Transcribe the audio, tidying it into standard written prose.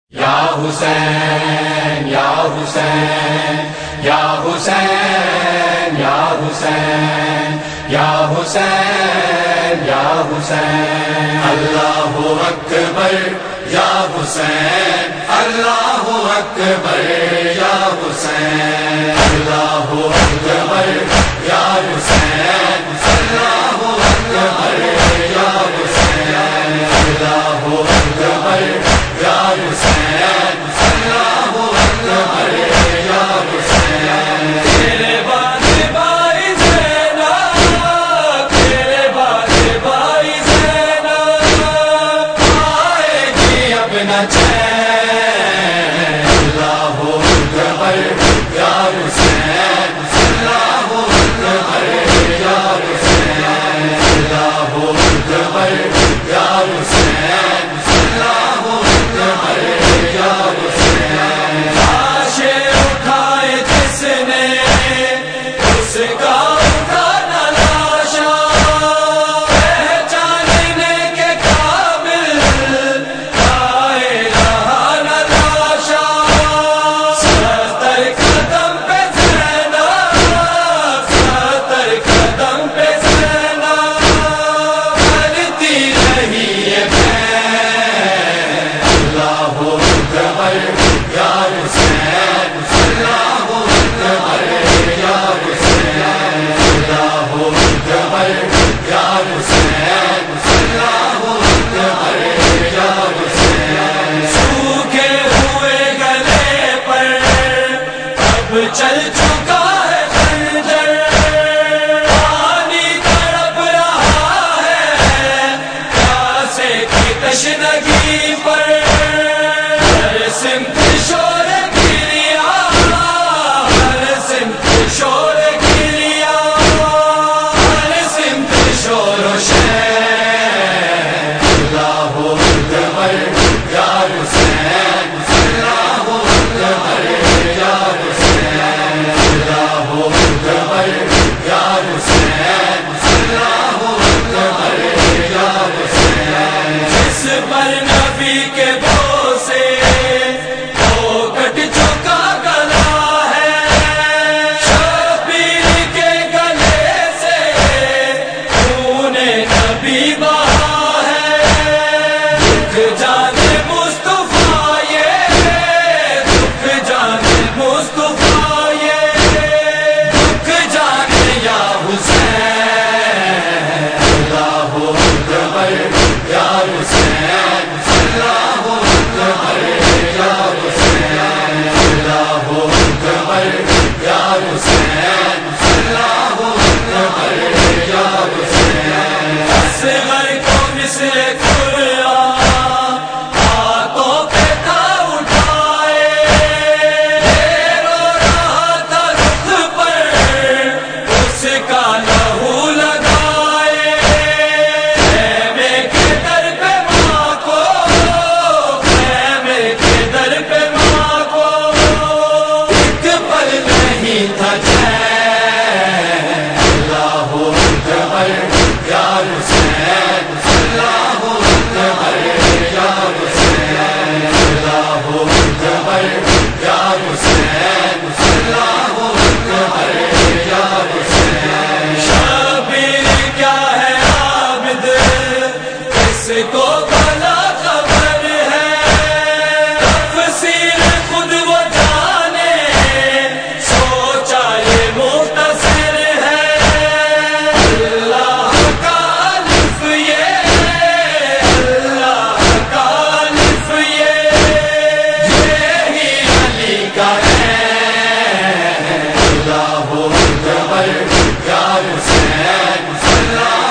یا حسین یا حسین یا حسین یا حسین یا حسین یا حسین اللہ اکبر یا حسین اللہ اکبر یا حسین اللہ اکبر یا حسین اللہ اکبر یا حسین اللہ اکبر یا حسین اللہ اکبر یا حسین تیرے بعد بھائی زینب تیرے بعد بھائی زینب آئے گی اب نہ چین اللہ اکبر یا حسین اللہ اکبر یا حسین اللہ اکبر یا حسین اللہ اکبر یا حسین لاشیں اٹھائے جس نے اس کا اٹھانا لاشا پہچاننے کے قابل آئے رہا نہ لاشا ستر قدم پہ زینب ستر قدم پہ زینب کرتی رہی ہے اللہ اکبر یا حسین اللہ اکبر یا حسین اللہ اکبر یا حسین اللہ اکبر یا حسین سوکھے ہوئے گلے پر اب چل چکا ہے خنجر پانی تڑپ رہا ہے پیاسے کی تشنگی پر ہر سمت شور گریا ہر سمت شور گریا ہر سمت شور و شین اللہ اکبر یا حسین اللہ اکبر یا حسین اللہ اکبر یا حسین اللہ اکبر یا حسین جس پر نبی کے بوسے وہ کٹ چکا گلا ہے شبیر کے گلے سے خون نبی بہا ہے دکھ جانے مصطفیٰ یہ دکھ جانے مصطفیٰ یہ دکھ جانے یا حسین اللہ اکبر یا حسین اللہ اکبر یا حسین اللہ اکبر یا حسین اللہ اکبر یا حسین اصغر کو مثل قرآن ہاتھوں پہ تھا اٹھائے رو رہا تھا رخ پر اس کا لہو لگائے خیمے کے در پہ ماں کو خیمے کے در پہ ماں کو ایک پل نہیں تھا چین اللہ اکبر یا حسین اللہ اکبر یا حسین اللہ اکبر یا حسین اللہ اکبر یا حسین شبیر کیا ہے عابد اس کو بھلا خبر ہے تفسیر خود وہ جانے سوچا یہ مختصر ہے اللہ کا الف یہ اللہ کا الف یہی علی کا ہے اللہ اکبر یا حسین اللہ